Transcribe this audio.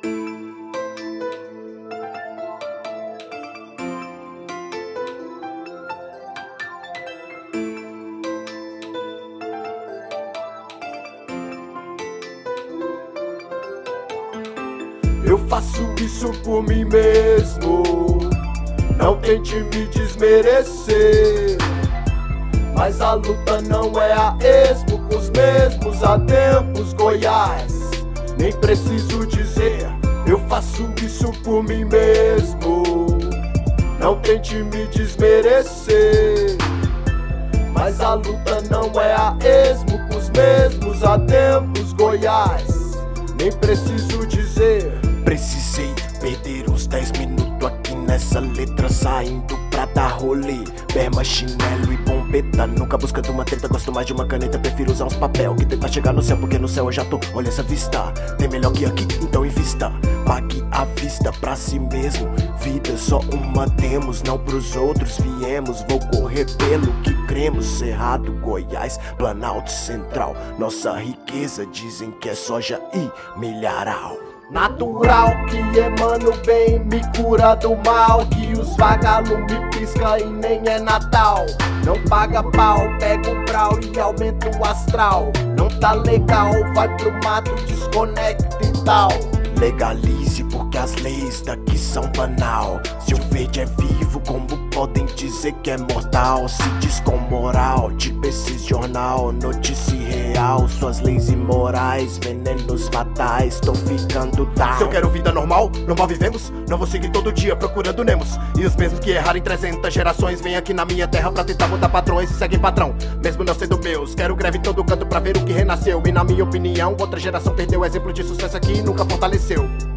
Eu faço isso por mim mesmo, não tente me desmerecer. Mas a luta não é a esmo, com os mesmos há tempos, Goiás. Nem preciso dizer, eu faço isso por mim mesmo, não tente me desmerecer. Mas a luta não é a esmo, com os mesmos há tempos, Goiás. Nem preciso dizer. Precisei perder uns 10 minutos aqui nessa letra, saindo pra dar rolê. Berma, chinelo e bombeta, nunca buscando uma treta, gosto mais de uma caneta. Prefiro usar uns papel que tentar chegar no céu, porque no céu eu já tô. Olha essa vista, tem melhor que aqui, então invista. Pague à vista pra si mesmo, vida só uma temos, não pros outros viemos. Vou correr pelo que cremos, Cerrado, Goiás, Planalto Central. Nossa riqueza dizem que é soja e milharal. Natural que emana o bem, me cura do mal, que os vagalumes pisca e nem é Natal. Não paga pau, pega o brau e aumenta o astral. Não tá legal, vai pro mato, desconecta e tal. Legalize porque as leis daqui são banal. Se o verde é vivo, como podem dizer que é mortal? Se diz com moral, tipo esse jornal, notícia real. Suas leis imorais, venenos fatais, tô ficando down. Se eu quero vida normal, normal vivemos. Não vou seguir todo dia procurando Nemos. E os mesmos que erraram em 300 gerações vêm aqui na minha terra pra tentar mudar padrões e seguem padrão, mesmo não sendo meus. Quero greve em todo canto pra ver o que renasceu. E na minha opinião, outra geração perdeu. Exemplo de sucesso aqui e nunca fortaleceu.